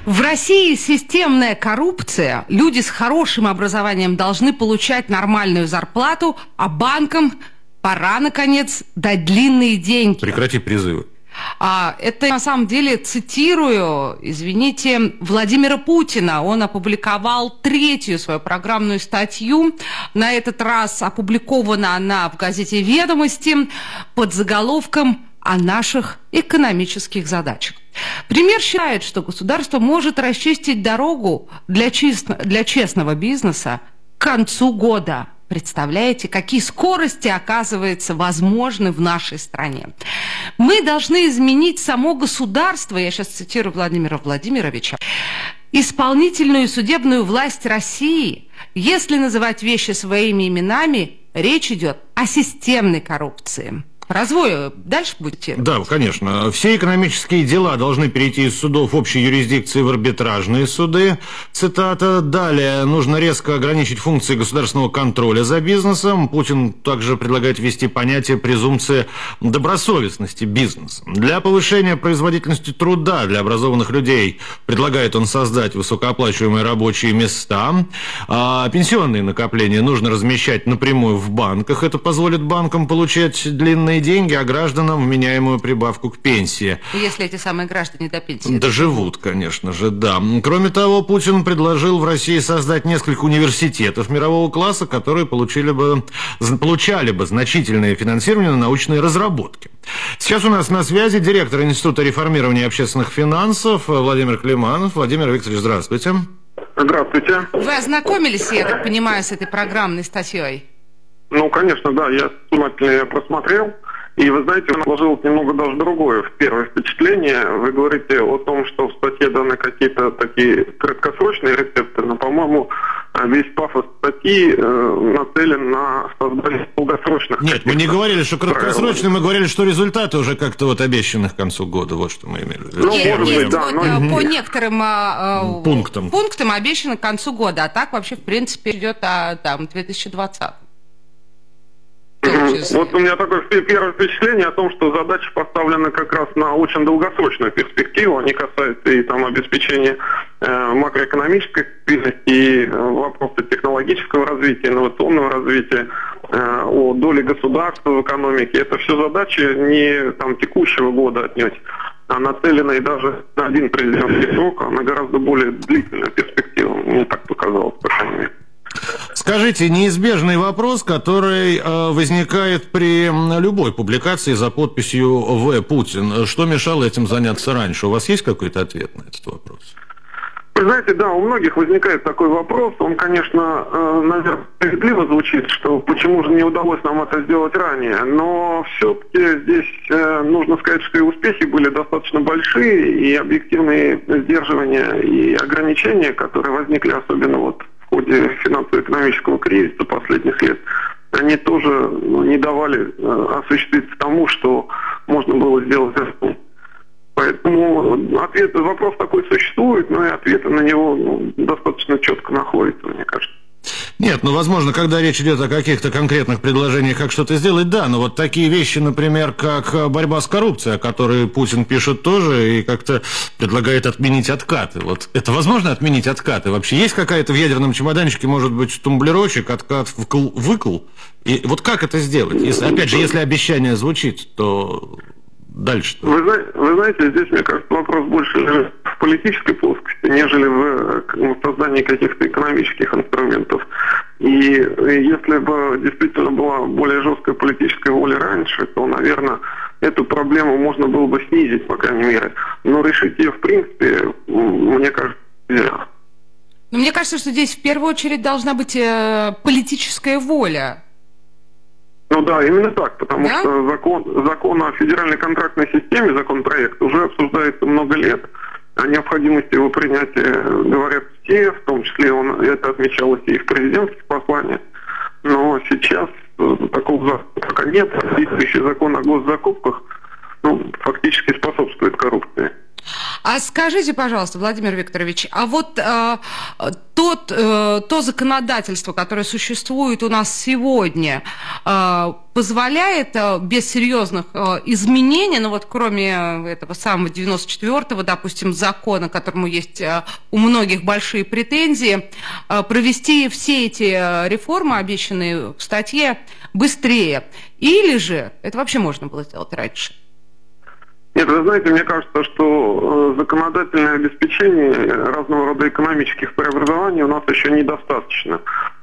В России системная коррупция. Люди с хорошим образованием должны получать нормальную зарплату, а банкам пора, наконец, дать длинные деньги. Прекрати призывы. Это, на самом деле, цитирую, извините, Владимира Путина. Он опубликовал 3-ю свою программную статью. На этот раз опубликована она в газете «Ведомости» под заголовком «О наших экономических задачах». Премьер считает, что государство может расчистить дорогу для честного бизнеса к концу года. Представляете, какие скорости, оказывается, возможны в нашей стране. Мы должны изменить само государство, я сейчас цитирую Владимира Владимировича, исполнительную и судебную власть России. Если называть вещи своими именами, речь идет о системной коррупции. Развою дальше будете? Да, конечно. Все экономические дела должны перейти из судов общей юрисдикции в арбитражные суды. Цитата. Далее нужно резко ограничить функции государственного контроля за бизнесом. Путин также предлагает ввести понятие презумпции добросовестности бизнеса. Для повышения производительности труда для образованных людей предлагает он создать высокооплачиваемые рабочие места. Пенсионные накопления нужно размещать напрямую в банках. Это позволит банкам получать длинные деньги, а гражданам вменяемую прибавку к пенсии. Если эти самые граждане до пенсии доживут, конечно же, да. Кроме того, Путин предложил в России создать несколько университетов мирового класса, которые получали бы значительное финансирование на научные разработки. Сейчас у нас на связи директор Института реформирования общественных финансов Владимир Климанов. Владимир Викторович, здравствуйте. Здравствуйте. Вы ознакомились, я так понимаю, с этой программной статьей? Ну, конечно, да, я внимательно ее просмотрел. И, вы знаете, сложилось немного даже другое. Первое впечатление, вы говорите о том, что в статье даны какие-то такие краткосрочные рецепты, но, по-моему, весь пафос статьи нацелен на создание долгосрочных... Нет, мы не говорили, что краткосрочные, мы говорили, что результаты уже как-то вот обещаны к концу года. Вот что мы имели в виду. Ну, может быть, да. По некоторым пунктам обещаны к концу года, а так вообще, в принципе, идет там 2020. Вот у меня такое первое впечатление о том, что задачи поставлены как раз на очень долгосрочную перспективу. Они касаются и там обеспечения макроэкономической стабильности, и вопросы технологического развития, инновационного развития, о доле государства в экономике. Это все задачи не там текущего года отнюдь, а нацеленные даже на один президентский срок, а на гораздо более длительную перспективу. Мне так показалось, по крайней мере. Скажите, неизбежный вопрос, который возникает при любой публикации за подписью «В. Путин». Что мешало этим заняться раньше? У вас есть какой-то ответ на этот вопрос? Вы знаете, да, у многих возникает такой вопрос. Он, конечно, наверное, справедливо звучит, что почему же не удалось нам это сделать ранее. Но все-таки здесь нужно сказать, что и успехи были достаточно большие, и объективные сдерживания и ограничения, которые возникли особенно вот в ходе финансово-экономического кризиса последних лет, они тоже не давали осуществиться тому, что можно было сделать. Поэтому вопрос такой существует, но и ответы на него достаточно четко находятся, мне кажется. Нет, возможно, когда речь идет о каких-то конкретных предложениях, как что-то сделать, да, но вот такие вещи, например, как борьба с коррупцией, о которой Путин пишет тоже и как-то предлагает отменить откаты. Вот это возможно отменить откаты? Вообще есть какая-то в ядерном чемоданчике, может быть, тумблерочек, откат, выкл? И вот как это сделать? Опять же, если обещание звучит, то... Дальше-то. Вы знаете, здесь, мне кажется, вопрос больше лежит в политической плоскости, нежели в создании каких-то экономических инструментов. И если бы действительно была более жесткая политическая воля раньше, то, наверное, эту проблему можно было бы снизить, по крайней мере. Но решить ее, в принципе, мне кажется, нельзя. Но мне кажется, что здесь в первую очередь должна быть политическая воля. Ну да, именно так, потому что закон о федеральной контрактной системе, законопроект, уже обсуждается много лет. О необходимости его принятия говорят все, в том числе это отмечалось и в президентских посланиях. Но сейчас такого закона пока нет. Действующий закон о госзакупках фактически способствует коррупции. А скажите, пожалуйста, Владимир Викторович, а вот то законодательство, которое существует у нас сегодня, позволяет без серьезных изменений, ну вот кроме этого самого 94-го, допустим, закона, к которому есть у многих большие претензии, провести все эти реформы, обещанные в статье, быстрее? Или же это вообще можно было сделать раньше? Нет, вы знаете, мне кажется, что законодательное обеспечение разного рода экономических преобразований у нас еще недостаточно.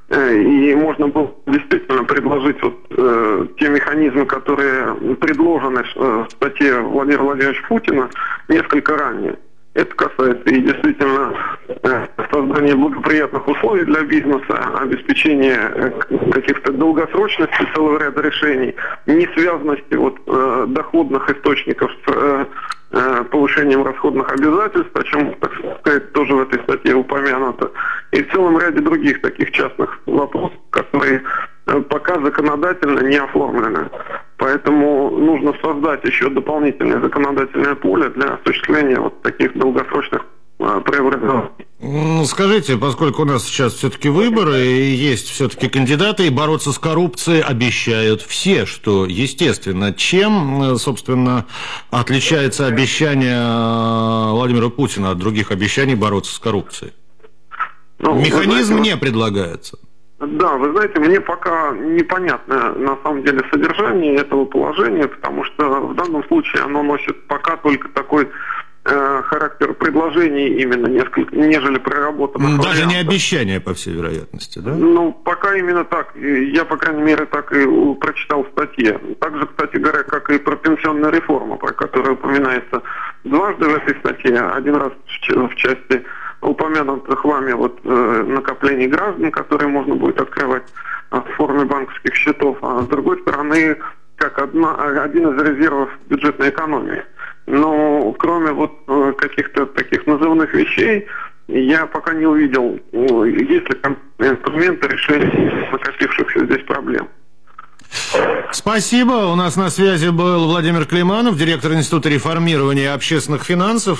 И можно было действительно предложить вот те механизмы, которые предложены в статье Владимира Владимировича Путина несколько ранее. Это касается и действительно создания благоприятных условий для бизнеса, обеспечения каких-то долгосрочности целого ряда решений, несвязанности доходных источников с повышением расходных обязательств, о чем, так сказать, тоже в этой статье упомянуто, и в целом ряде других таких частных вопросов, которые пока законодательно не оформлены. Поэтому нужно создать еще дополнительное законодательное поле для осуществления вот таких долгосрочных преобразований. Скажите, поскольку у нас сейчас все-таки выборы, и есть все-таки кандидаты, и бороться с коррупцией обещают все, что естественно. Чем, собственно, отличается обещание Владимира Путина от других обещаний бороться с коррупцией? Механизм не предлагается. Да, вы знаете, мне пока непонятно на самом деле содержание этого положения, потому что в данном случае оно носит пока только такой характер предложений именно нежели проработанных. Даже не обещание, по всей вероятности, да? Ну, пока именно так. Я, по крайней мере, так и прочитал в статье. Также, кстати говоря, как и про пенсионную реформу, про которую упоминается дважды в этой статье. Один раз в части упомянутых вами накоплений граждан, которые можно будет открывать в форме банковских счетов, а с другой стороны, как один из резервов бюджетной экономии. Но кроме каких-то таких назывных вещей, я пока не увидел, есть ли инструменты решения накопившихся здесь проблем. Спасибо. У нас на связи был Владимир Климанов, директор Института реформирования общественных финансов.